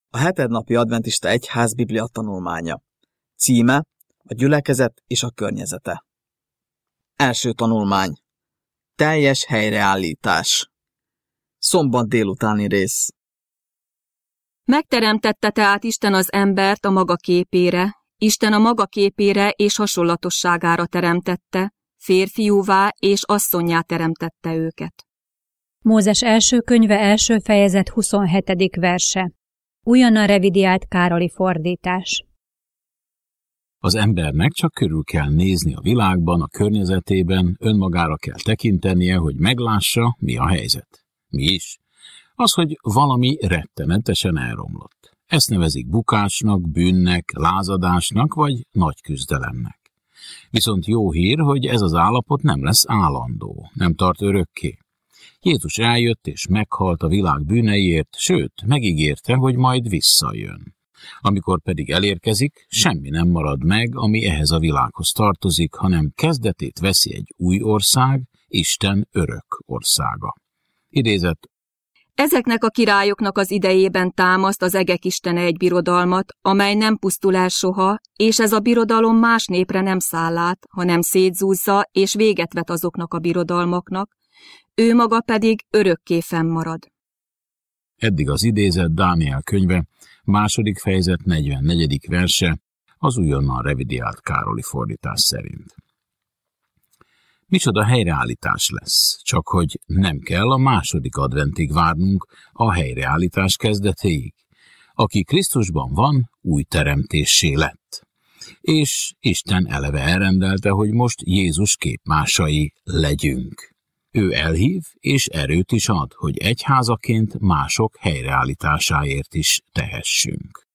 A hetednapi adventista egyház Biblia tanulmánya. Címe: a gyülekezet és a környezete. Első tanulmány. Teljes helyreállítás. Szombat délutáni rész. Megteremtette tehát Isten az embert a maga képére, Isten a maga képére és hasonlatosságára teremtette, férfiúvá és asszonnyá teremtette őket. Mózes első könyve első fejezet 27. verse. Újonnan revidiált Károli fordítás. Az embernek csak körül kell nézni a világban, a környezetében, önmagára kell tekintenie, hogy meglássa, mi a helyzet. Mi is? Az, hogy valami rettenetesen elromlott. Ezt nevezik bukásnak, bűnnek, lázadásnak vagy nagy küzdelemnek. Viszont jó hír, hogy ez az állapot nem lesz állandó, nem tart örökké. Jézus eljött és meghalt a világ bűneiért, sőt, megígérte, hogy majd visszajön. Amikor pedig elérkezik, semmi nem marad meg, ami ehhez a világhoz tartozik, hanem kezdetét veszi egy új ország, Isten örök országa. Idézet. Ezeknek a királyoknak az idejében támaszt az egek istene egy birodalmat, amely nem pusztul el soha, és ez a birodalom más népre nem száll át, hanem szétzúzza és véget vet azoknak a birodalmaknak, ő maga pedig örökké fennmarad. Eddig az idézet Dániel könyve, második fejezet 44. verse, az újonnan revidiált Károli fordítás szerint. Micsoda helyreállítás lesz, csak hogy nem kell a második adventig várnunk a helyreállítás kezdetéig. Aki Krisztusban van, új teremtéssé lett. És Isten eleve elrendelte, hogy most Jézus képmásai legyünk. Ő elhív és erőt is ad, hogy egyházaként mások helyreállításáért is tehessünk.